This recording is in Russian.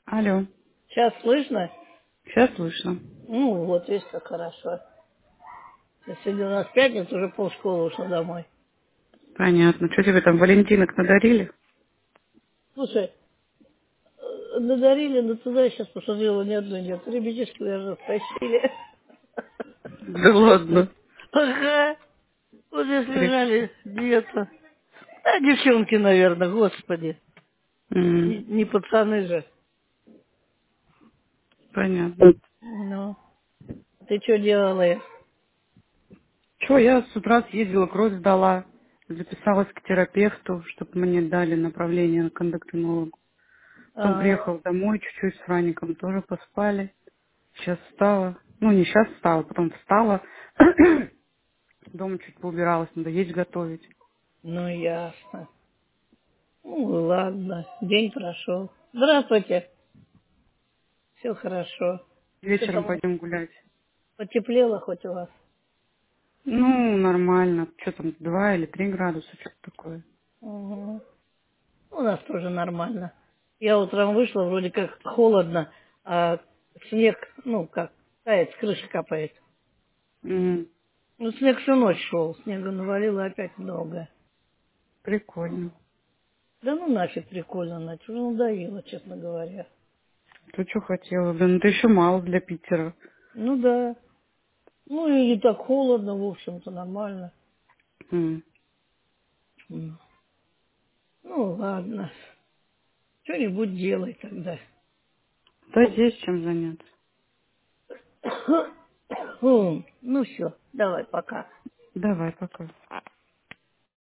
Алло, Сейчас слышно? сейчас слышно. Ну, вот, видишь, как хорошо. Сегодня у нас пятница, уже полшколы ушла домой. Понятно. Что тебе там, валентинок надарили? Слушай, надарили, но туда я сейчас посмотрела, ни одной нет. Ребятишки даже тащили. Да ладно. Ага. Вот здесь Прик- лежали где-то. А, девчонки, наверное, господи. Не пацаны же. Понятно. Ну, ты что делала? Че, я с утра съездила, кровь сдала, записалась к терапевту, чтобы мне дали направление к эндокринологу. Потом А, приехала домой, чуть-чуть с Фраником тоже поспали. Сейчас встала. Ну, не сейчас встала, потом встала. Дома чуть поубиралась, надо есть готовить. ну, ясно. Ну, ладно, день прошел. Здравствуйте. Все хорошо. Что Вечером там, пойдем гулять. потеплело хоть у вас? Ну, нормально. Что там, 2 или 3 градуса, что-то такое. Угу. У нас тоже нормально. Я утром вышла, вроде как холодно, а снег, ну, как, тает, с крыши капает. М, Ну, снег всю ночь шел, снега навалило опять много. Прикольно. Да ну нафиг прикольно, нафиг, уже надоело, честно говоря. Ты что хотела? Да ну ты еще мало для Питера. Ну да. Ну и не так холодно, в общем-то, нормально. М. М. Ну ладно. Что-нибудь делай тогда. Да есть чем заняться. Ну все, давай, пока. Давай, пока.